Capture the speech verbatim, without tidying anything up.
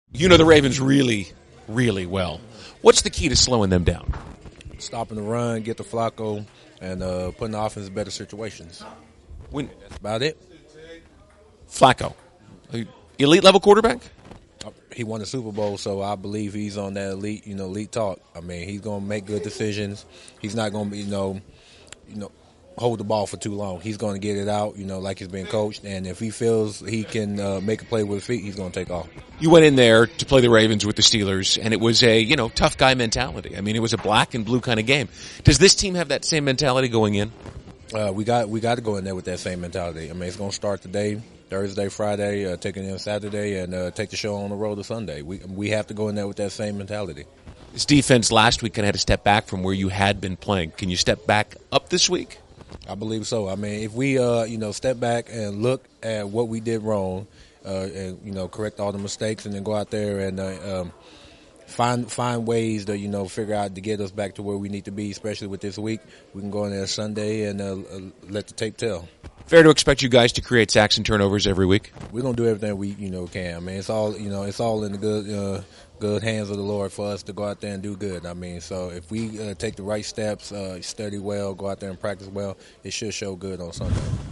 You know the Ravens really, really well. What's the key to slowing them down? Stopping the run, get the Flacco, and uh, putting the offense in better situations. When That's about it. Flacco, elite level quarterback. He won the Super Bowl, so I believe he's on that elite, you know, elite talk. I mean, he's going to make good decisions. He's not going to, you know, you know, hold the ball for too long. He's going to get it out, you know, like he's been coached. And if he feels he can uh, make a play with his feet, he's going to take off. You went in there to play the Ravens with the Steelers, and it was a, you know, tough guy mentality. I mean, it was a black and blue kind of game. Does this team have that same mentality going in? Uh, we got we got to go in there with that same mentality. I mean, it's going to start today. Thursday, Friday, uh, taking in Saturday, and uh, take the show on the road to Sunday. We we have to go in there with that same mentality. This defense last week kind of had to step back from where you had been playing. Can you step back up this week? I believe so. I mean, if we uh, you know step back and look at what we did wrong, uh, and you know correct all the mistakes, and then go out there and uh, um, find find ways to you know figure out to get us back to where we need to be, especially with this week, we can go in there Sunday and uh, uh, let the tape tell. Fair to expect you guys to create sacks and turnovers every week? We're gonna do everything we you know can. I mean, it's all you know. It's all in the good uh, good hands of the Lord for us to go out there and do good. I mean, so if we uh, take the right steps, uh, study well, go out there and practice well, it should show good on Sunday.